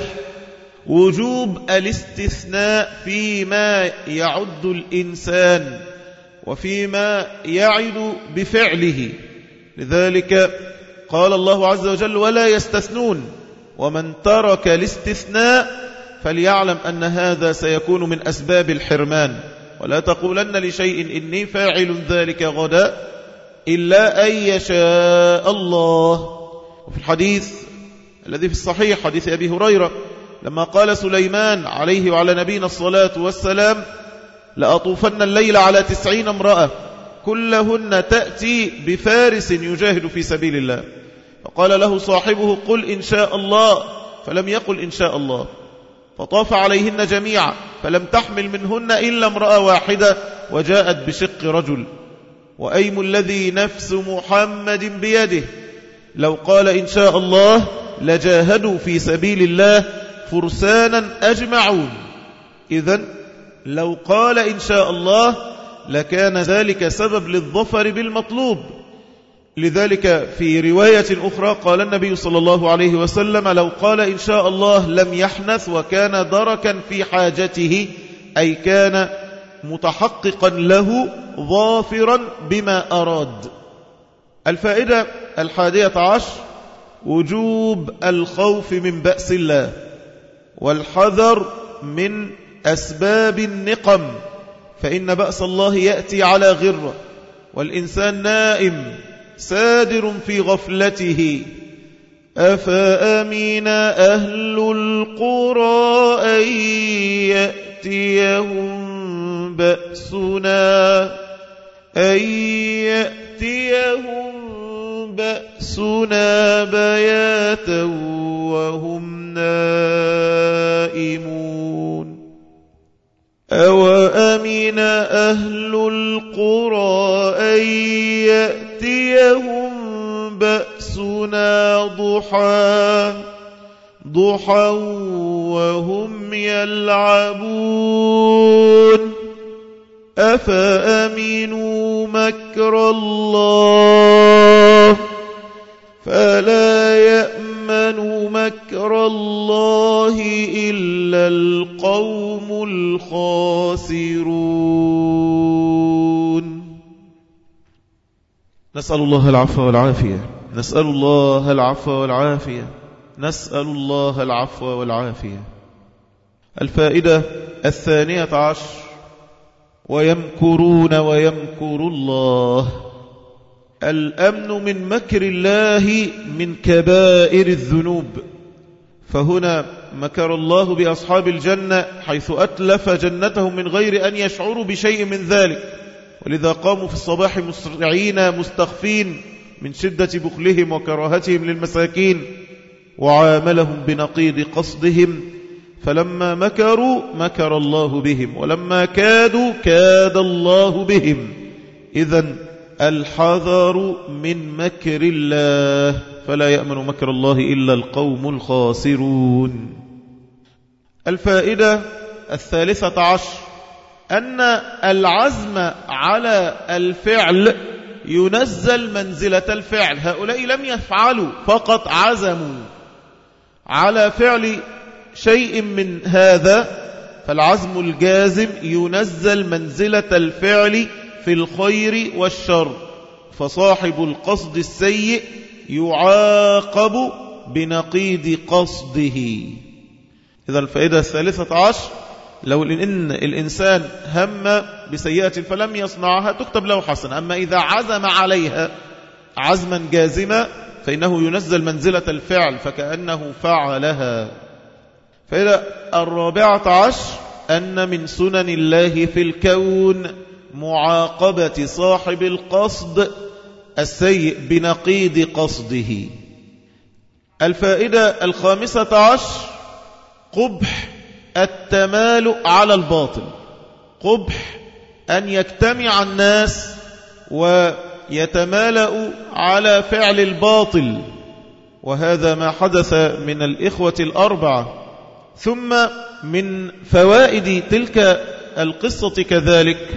وجوب الاستثناء فيما يعد الإنسان وفيما يعد بفعله. لذلك قال الله عز وجل: ولا يستثنون. ومن ترك الاستثناء فليعلم أن هذا سيكون من أسباب الحرمان. ولا تقولن لشيء إني فاعل ذلك غدا إلا أن يشاء الله. وفي الحديث الذي في الصحيح حديث أبي هريرة لما قال سليمان عليه وعلى نبينا الصلاة والسلام: لأطوفن الليل على 90 امرأة كلهن تأتي بفارس يجاهد في سبيل الله. فقال له صاحبه: قل إن شاء الله، فلم يقل إن شاء الله. فطاف عليهن جميعا فلم تحمل منهن إلا امرأة واحدة وجاءت بشق رجل. وأيم الذي نفس محمد بيده لو قال إن شاء الله لجاهدوا في سبيل الله فرسانا أجمعون. إذن لو قال إن شاء الله لكان ذلك سبب للظفر بالمطلوب. لذلك في رواية أخرى قال النبي صلى الله عليه وسلم: لو قال إن شاء الله لم يحنث وكان دركا في حاجته، أي كان متحققا له ظافرا بما أراد. الفائدة 11 وجوب الخوف من بأس الله والحذر من أسباب النقم، فإن بأس الله يأتي على غرة والإنسان نائم سادر في غفلته. أفأمن أهل القرى أن يأتيهم بأسنا بياتا وهم نائمون. أوأمن أهل القرى أن يأتيهم بأسنا ضحى وهم يلعبون. أفأمنوا مكر الله فلا يأمن مكر الله إلا القوم الخاسرون. نسأل الله العفو والعافية، نسأل الله العفو والعافية، نسأل الله العفو والعافية. الفائدة 12 ويمكرون ويمكر الله. الأمن من مكر الله من كبائر الذنوب، فهنا مكر الله بأصحاب الجنة حيث أتلف جنتهم من غير أن يشعروا بشيء من ذلك، ولذا قاموا في الصباح مسرعين مستخفين من شدة بخلهم وكراهتهم للمساكين، وعاملهم بنقيض قصدهم، فلما مكروا مكر الله بهم، ولما كادوا كاد الله بهم. إذن الحذر من مكر الله، فلا يأمن مكر الله إلا القوم الخاسرون. الفائدة 13 أن العزم على الفعل ينزل منزلة الفعل. هؤلاء لم يفعلوا، فقط عزموا على فعل شيء من هذا، فالعزم الجازم ينزل منزلة الفعل في الخير والشر، فصاحب القصد السيء يعاقب بنقيض قصده. إذا الفائدة 13 لو إن الإنسان هم بسيئة فلم يصنعها تكتب له حسنة، أما إذا عزم عليها عزما جازما فإنه ينزل منزلة الفعل فكأنه فعلها. فإذا 14 أن من سنن الله في الكون معاقبة صاحب القصد السيء بنقيض قصده. الفائدة 15 قبح التمالؤ على الباطل، قبح أن يجتمع الناس ويتمالؤوا على فعل الباطل، وهذا ما حدث من الإخوة الأربعة. ثم من فوائد تلك القصة كذلك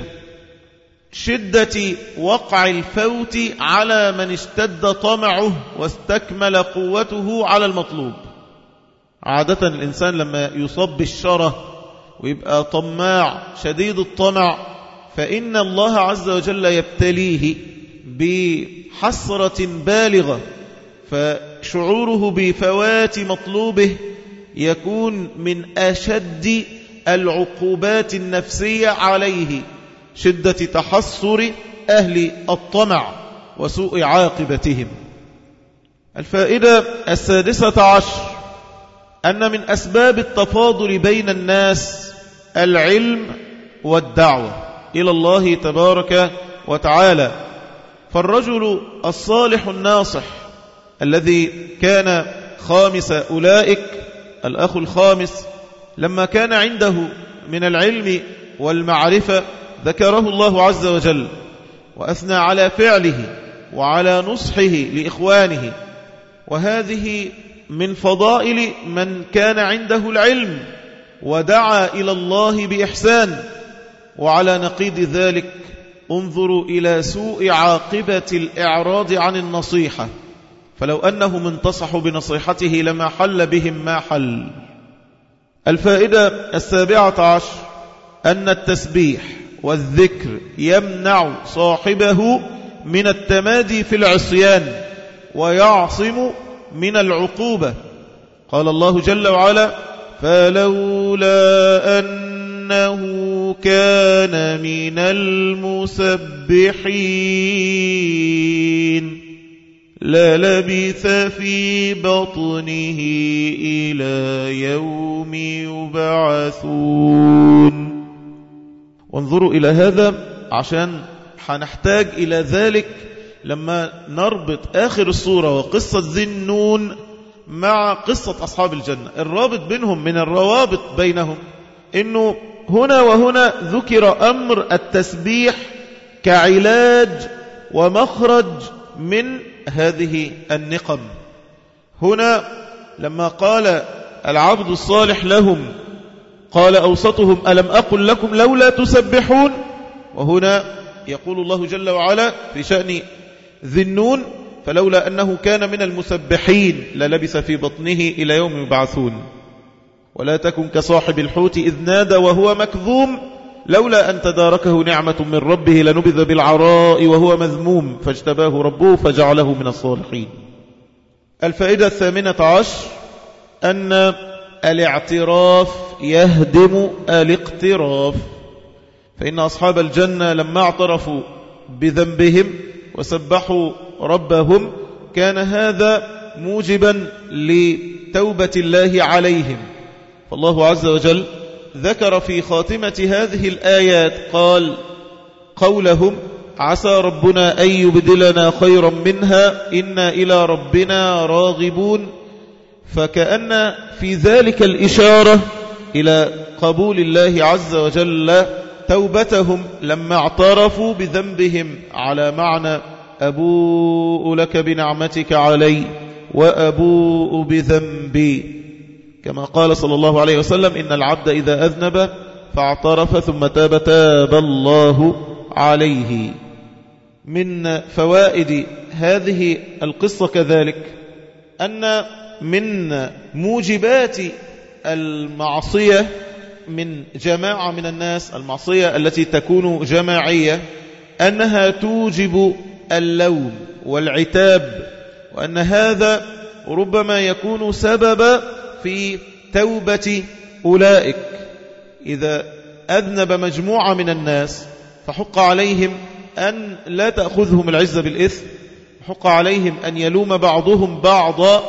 شدة وقع الفوت على من اشتد طمعه واستكمل قوته على المطلوب. عادة الإنسان لما يصاب بالشره ويبقى طماع شديد الطمع فإن الله عز وجل يبتليه بحسرة بالغة، فشعوره بفوات مطلوبه يكون من أشد العقوبات النفسية عليه، شدة تحسر أهل الطمع وسوء عاقبتهم. الفائدة 16 أن من أسباب التفاضل بين الناس العلم والدعوة إلى الله تبارك وتعالى، فالرجل الصالح الناصح الذي كان خامس أولئك الأخ الخامس لما كان عنده من العلم والمعرفة ذكره الله عز وجل وأثنى على فعله وعلى نصحه لإخوانه، وهذه من فضائل من كان عنده العلم ودعا إلى الله بإحسان. وعلى نقيض ذلك انظروا إلى سوء عاقبة الإعراض عن النصيحة، فلو أنهم انتصحوا بنصيحته لما حل بهم ما حل. الفائدة 17 أن التسبيح والذكر يمنع صاحبه من التمادي في العصيان ويعصم من العقوبة. قال الله جل وعلا: فلولا أنه كان من المسبحين للبث في بطنه إلى يوم يبعثون. وانظروا إلى هذا عشان هنحتاج إلى ذلك لما نربط آخر السورة وقصة ذي النون مع قصة أصحاب الجنة. الرابط بينهم من الروابط بينهم إنه هنا وهنا ذكر أمر التسبيح كعلاج ومخرج من هذه النقم. هنا لما قال العبد الصالح لهم قال أوسطهم ألم أقل لكم لولا تسبحون، وهنا يقول الله جل وعلا في شأن ذي النون: فلولا أنه كان من المسبحين للبث في بطنه إلى يوم يبعثون. ولا تكن كصاحب الحوت إذ نادى وهو مكذوم لولا أن تداركه نعمة من ربه لنبذ بالعراء وهو مذموم فاجتباه ربه فجعله من الصالحين. الفائدة 18 أن الاعتراف يهدم الاقتراف، فإن أصحاب الجنة لما اعترفوا بذنبهم وسبحوا ربهم كان هذا موجبا لتوبة الله عليهم. فالله عز وجل ذكر في خاتمة هذه الآيات قال قولهم: عسى ربنا أن يبدلنا خيرا منها إنا إلى ربنا راغبون، فكأن في ذلك الإشارة إلى قبول الله عز وجل توبتهم لما اعترفوا بذنبهم، على معنى أبوء لك بنعمتك علي وأبوء بذنبي، كما قال صلى الله عليه وسلم: إن العبد إذا أذنب فاعترف ثم تاب تاب الله عليه. من فوائد هذه القصة كذلك أن من موجبات المعصية من جماعة من الناس، المعصية التي تكون جماعية، أنها توجب اللوم والعتاب، وأن هذا ربما يكون سببا في توبة أولئك. إذا أذنب مجموعة من الناس فحق عليهم أن لا تأخذهم العزة بالإثم، حق عليهم أن يلوم بعضهم بعضا،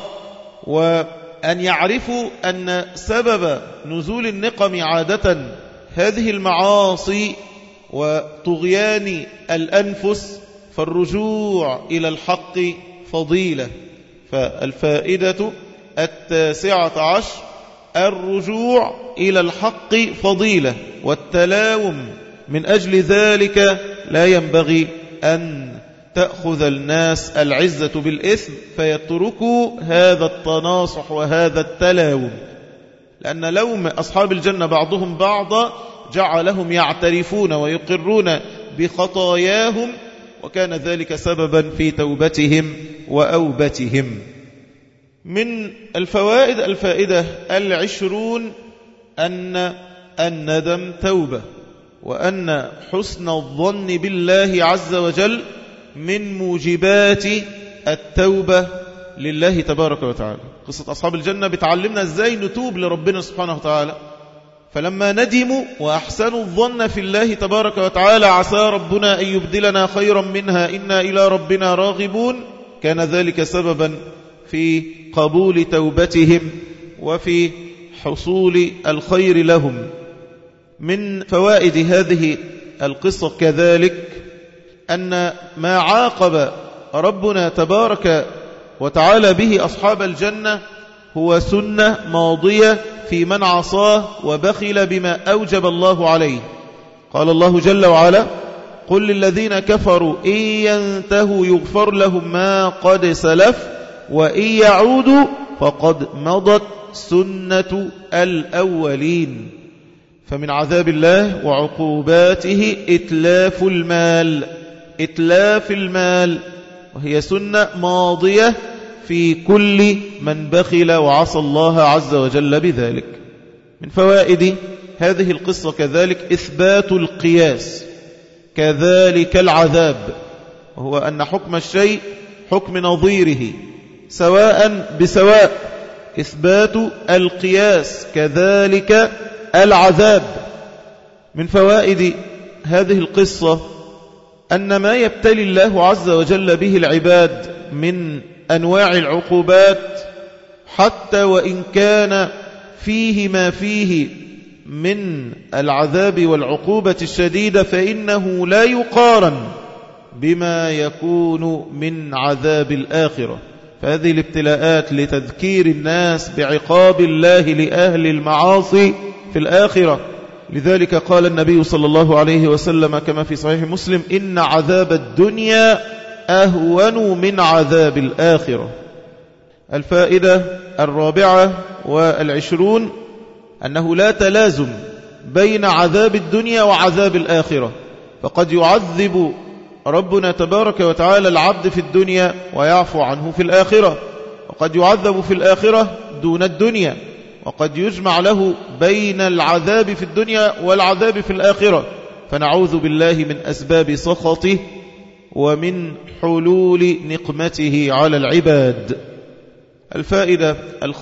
وأن يعرفوا أن سبب نزول النقم عادة هذه المعاصي وطغيان الأنفس، فالرجوع إلى الحق فضيلة. فالفائدة 19 الرجوع إلى الحق فضيلة، والتلاوم من أجل ذلك لا ينبغي أن تأخذ الناس العزة بالإثم فيتركوا هذا التناصح وهذا التلاوم، لأن لوم أصحاب الجنة بعضهم بعضا جعلهم يعترفون ويقرون بخطاياهم، وكان ذلك سببا في توبتهم وأوبتهم. من الفوائد الفائدة 20 أن الندم توبة، وأن حسن الظن بالله عز وجل من موجبات التوبة لله تبارك وتعالى. قصة أصحاب الجنة بتعلمنا إزاي نتوب لربنا سبحانه وتعالى، فلما ندموا وأحسنوا الظن في الله تبارك وتعالى عسى ربنا أن يبدلنا خيرا منها إنا إلى ربنا راغبون، كان ذلك سببا في قبول توبتهم وفي حصول الخير لهم. من فوائد هذه القصة كذلك أن ما عاقب ربنا تبارك وتعالى به أصحاب الجنة هو سنة ماضية في من عصاه وبخل بما أوجب الله عليه. قال الله جل وعلا: قل للذين كفروا إن ينتهوا يغفر لهم ما قد سلف وإن يعودوا فقد مضت سنة الأولين. فمن عذاب الله وعقوباته إتلاف المال، وهي سنة ماضية في كل من بخل وعصى الله عز وجل بذلك. من فوائد هذه القصة كذلك إثبات القياس، كذلك العذاب، وهو أن حكم الشيء حكم نظيره سواء بسواء، إثبات القياس كذلك العذاب. من فوائد هذه القصة أن ما يبتلي الله عز وجل به العباد من أنواع العقوبات حتى وإن كان فيه ما فيه من العذاب والعقوبة الشديدة فإنه لا يقارن بما يكون من عذاب الآخرة. فهذه الابتلاءات لتذكير الناس بعقاب الله لأهل المعاصي في الآخرة. لذلك قال النبي صلى الله عليه وسلم كما في صحيح مسلم: إن عذاب الدنيا أهون من عذاب الآخرة. الفائدة 24 أنه لا تلازم بين عذاب الدنيا وعذاب الآخرة، فقد يعذب ربنا تبارك وتعالى العبد في الدنيا ويعفو عنه في الآخرة، وقد يعذب في الآخرة دون الدنيا، وقد يجمع له بين العذاب في الدنيا والعذاب في الآخرة، فنعوذ بالله من أسباب سخطه ومن حلول نقمته على العباد. الفائدة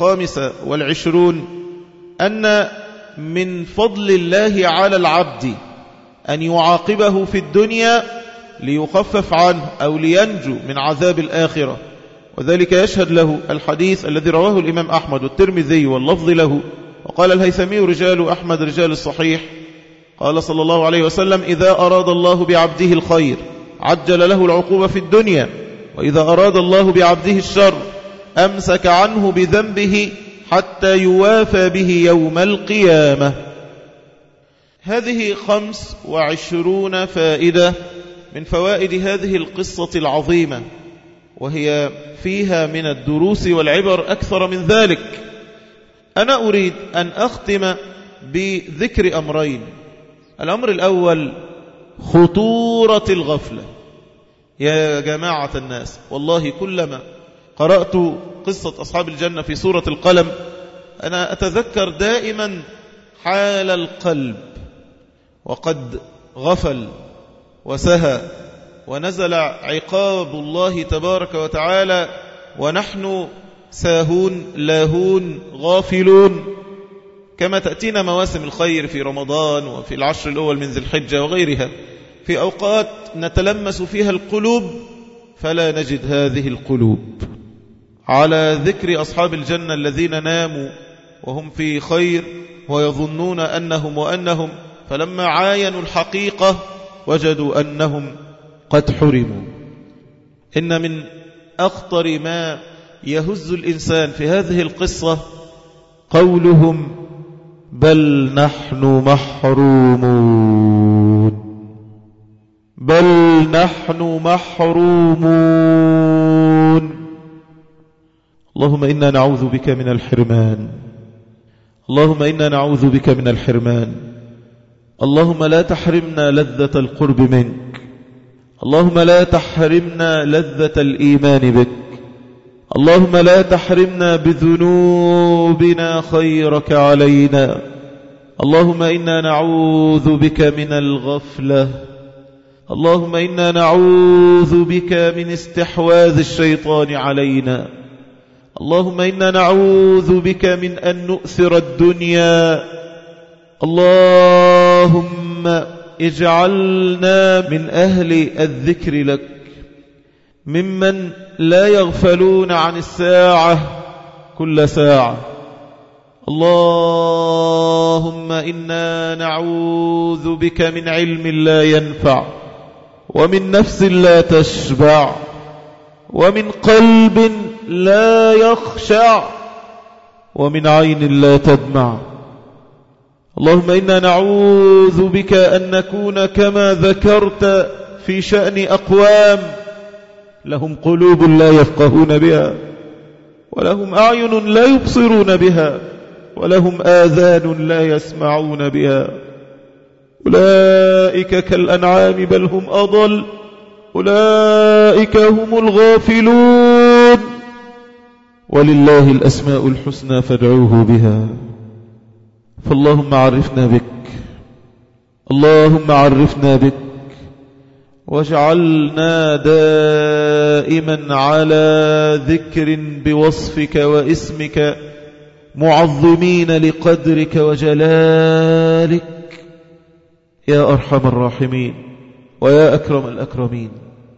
25 أن من فضل الله على العبد أن يعاقبه في الدنيا ليخفف عنه أو لينجو من عذاب الآخرة، وذلك يشهد له الحديث الذي رواه الإمام أحمد والترمذي واللفظ له، وقال الهيثمي: رجال أحمد رجال الصحيح. قال صلى الله عليه وسلم: إذا أراد الله بعبده الخير عجل له العقوبة في الدنيا، وإذا أراد الله بعبده الشر أمسك عنه بذنبه حتى يوافى به يوم القيامة. هذه 25 فائدة من فوائد هذه القصة العظيمة، وهي فيها من الدروس والعبر أكثر من ذلك. أنا أريد أن أختم بذكر أمرين. الأمر الأول خطورة الغفلة. يا جماعة الناس، والله كلما قرأت قصة أصحاب الجنة في سورة القلم أنا أتذكر دائما حال القلب، وقد غفل وسهى ونزل عقاب الله تبارك وتعالى ونحن ساهون لاهون غافلون، كما تأتينا مواسم الخير في رمضان وفي العشر الأول من ذي الحجة وغيرها، في أوقات نتلمس فيها القلوب فلا نجد هذه القلوب. على ذكر أصحاب الجنة الذين ناموا وهم في خير ويظنون أنهم وأنهم، فلما عاينوا الحقيقة وجدوا أنهم قد حرموا. إن من أخطر ما يهز الإنسان في هذه القصة قولهم: بل نحن محرومون، بل نحن محرومون. اللهم إنا نعوذ بك من الحرمان، اللهم إنا نعوذ بك من الحرمان. اللهم لا تحرمنا لذة القرب منك، اللهم لا تحرمنا لذة الإيمان بك، اللهم لا تحرمنا بذنوبنا خيرك علينا. اللهم إنا نعوذ بك من الغفلة، اللهم إنا نعوذ بك من استحواذ الشيطان علينا. اللهم إنا نعوذ بك من أن نؤثر الدنيا. اللهم اجعلنا من أهل الذكر لك، ممن لا يغفلون عن الساعة كل ساعة. اللهم إنا نعوذ بك من علم لا ينفع، ومن نفس لا تشبع، ومن قلب لا يخشع، ومن عين لا تدمع. اللهم إنا نعوذ بك أن نكون كما ذكرت في شأن أقوام لهم قلوب لا يفقهون بها، ولهم أعين لا يبصرون بها، ولهم آذان لا يسمعون بها. أولئك كالأنعام بل هم أضل، أولئك هم الغافلون. ولله الأسماء الحسنى فادعوه بها. فاللهم عرفنا بك، اللهم عرفنا بك، واجعلنا دائما على ذكر بوصفك واسمك، معظمين لقدرك وجلالك يا أرحم الراحمين ويا أكرم الأكرمين.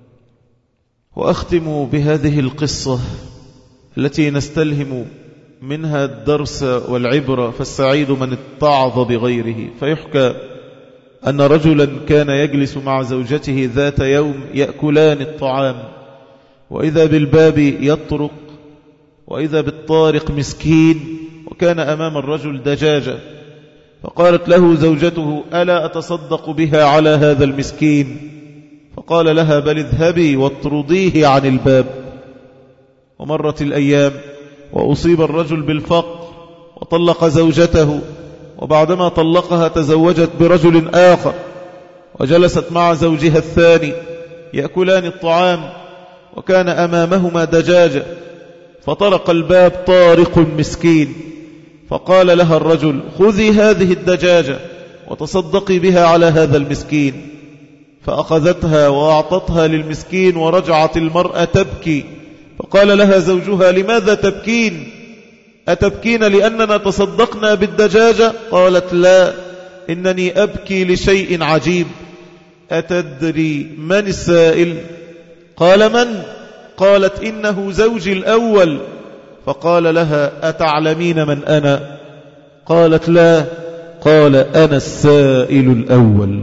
وأختم بهذه القصة التي نستلهم منها الدرس والعبرة، فالسعيد من اتعظ بغيره. فيحكى أن رجلا كان يجلس مع زوجته ذات يوم يأكلان الطعام، وإذا بالباب يطرق، وإذا بالطارق مسكين، وكان أمام الرجل دجاجة، فقالت له زوجته: ألا أتصدق بها على هذا المسكين؟ فقال لها: بل اذهبي واطرديه عن الباب. ومرت الأيام وأصيب الرجل بالفقر وطلق زوجته، وبعدما طلقها تزوجت برجل آخر، وجلست مع زوجها الثاني يأكلان الطعام، وكان أمامهما دجاجة، فطرق الباب طارق مسكين، فقال لها الرجل: خذي هذه الدجاجة وتصدقي بها على هذا المسكين. فأخذتها وأعطتها للمسكين، ورجعت المرأة تبكي، فقال لها زوجها: لماذا تبكين؟ أتبكين لأننا تصدقنا بالدجاجة؟ قالت: لا، إنني أبكي لشيء عجيب. أتدري من السائل؟ قال: من؟ قالت: إنه زوجي الأول. فقال لها: أتعلمين من أنا؟ قالت: لا. قال: أنا السائل الأول.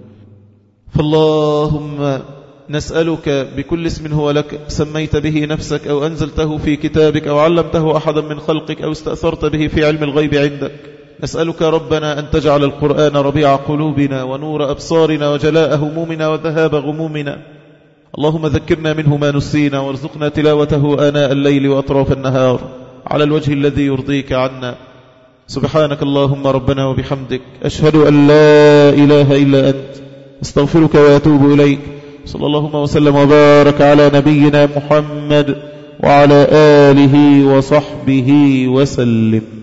فاللهم نسألك بكل اسم هو لك سميت به نفسك أو أنزلته في كتابك أو علمته أحدا من خلقك أو استأثرت به في علم الغيب عندك، نسألك ربنا أن تجعل القرآن ربيع قلوبنا ونور أبصارنا وجلاء همومنا وذهاب غمومنا. اللهم ذكرنا منه ما نسينا، وارزقنا تلاوته آناء الليل وأطراف النهار على الوجه الذي يرضيك عنا. سبحانك اللهم ربنا وبحمدك، أشهد أن لا إله إلا أنت، استغفرك وأتوب إليك. صلى الله وسلم وبارك على نبينا محمد وعلى آله وصحبه وسلم.